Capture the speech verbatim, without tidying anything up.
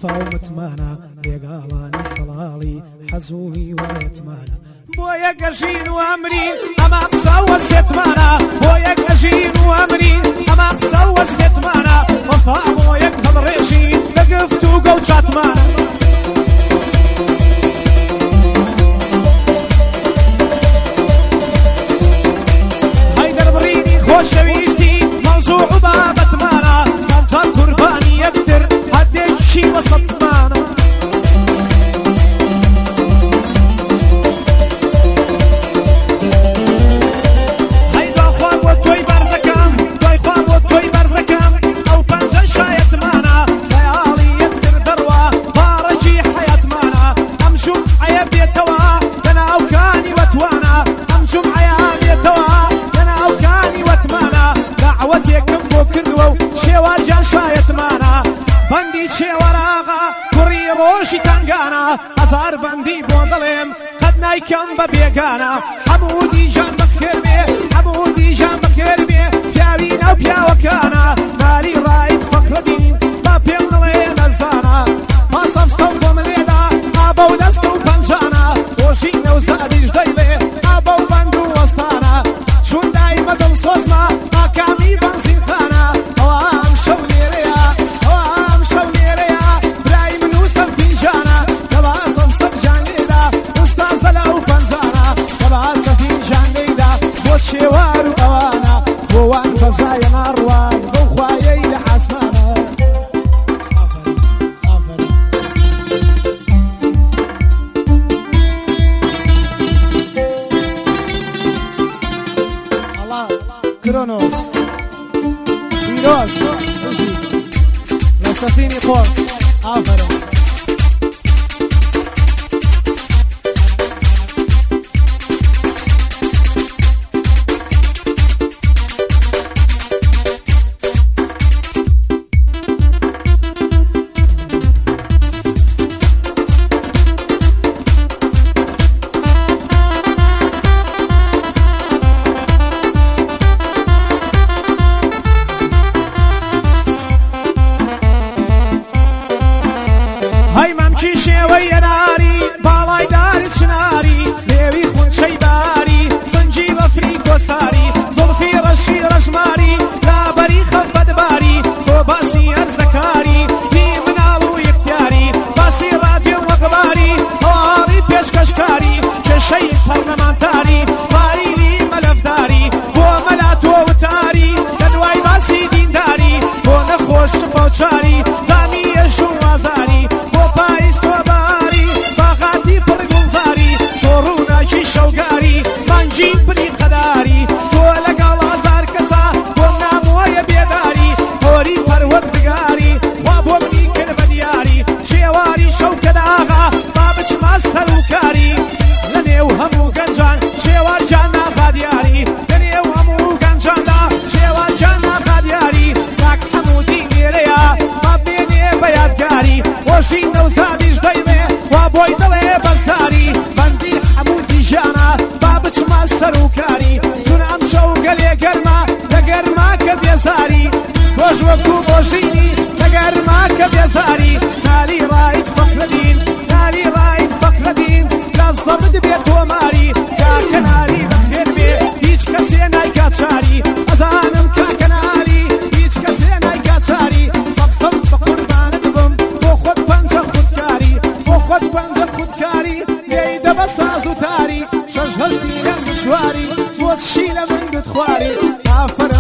وفا ومتمانە لێگاڵانی حەڵاڵی حەزووی وەرەتمانە بۆ یەکەژین و ئەمرین ئەمە قسە وە سێتمانە بۆ یەکەژین و ئەمرین ئەمە قسە وە سێتمانە وەفا بۆ یەک هەڵڕێژین لە گفتوگە و چاتمانە هەیدەربڕینی خۆشەویستی مەوزوع و بابەتمانە سانچان قوربانی یەکتر هەدێکی وەسەتمانە ڕۆژی تنگانە هەزار بەندی بۆ دڵێم قەت نایکەم بە بێگانە هەموو دیژان بەخێر بێ هەموو دیژان بەخێر بێ پیاوی ناو پیاوەکانە ناری ڕایت فەقرەدین با پێم دڵێ نەزانە ماسەم سەو بۆ منێدا ئابە و دەست و پەنجانە ڕۆژی نەوزادیش دەیڵێ ئابە و بەند و وەستانە چون دایمە دڵ سۆزمە ئاکامی بەنزینخانە ئەوە ئەم شەو لێرەیە ئەوە ئەم شەو لێرەیە برای من و سەفینجانە دەباسەم سەرجانێدا ئوستازە لەو پەنجانە دەباسە فینجانێدا بۆ شێوار و ئەوانە بۆ وان فەزایە ناڕوان بەو خوایەی لە عاسمانە كرونوس فيروس تجي لسفيني قوس آفرين هەیمەمچی شێوەی هێناری باڵای داری چناری لێوی خونچەی باری سنجی بەفری کۆساری زوڵفی ڕەشی ڕەژماری لابەری خەفەتباری تۆ باسی هەرزەکاری بی مناڵ و یختیاری باسی ڕادیۆ وەقباری هەواڵی پێشکەشکاری کێشەی پەرلەمانتاری فاریلی مەلەفداری بۆ مەلا تۆ وتاری لە دوای باسی دینداری بۆ نەخۆش شفاوچاری زامی ئێژ و ئازاری شەوگاری مانجی پلی قەداری تۆ لەگەڵ هەزار کەسە بۆ نامۆیە بێداری هۆری پەروەردگاری وا بۆ منی کرد بە دیاری شێواری شەوکەداغا با بچمە سەرکاری لە نێو هەموو گەنجان شێوارجان ناغا دیاری لە نێو هەموو گەنجاندا شێوارجان ناغا دیاری تاک هەموو دینێرەیە با بێنێ بە یادگاری ڕۆژی نەوزادیش دەیڵێ وا بۆی دڵێ بەزاری بەندی هەموو دیژانە با بچمە سەرکاری چون ئەم شەو گەلێ گەرمە لە گەرما کە بێزاری تۆش وەکو ڕۆژینی لە گەرما کە بێزاری نالی ڕایت فەقرەدین نالی ڕایت فەقرەدین لە زەڕد بێت تۆماری کاکە نالی بەخێر بێ هیچ کەسێ نایکات چاری ئەزانم کاکە نالی هیچ کەسێ نایکات چاری سەقسەم بە قوربانت بم بۆ خۆت پەنجە خودکاری بۆ خۆت پەنجە خودکاری لێی دەبە ساز و تاری شەش هەشتی لەم دشواری بۆ چی لە من بتخواری ئافر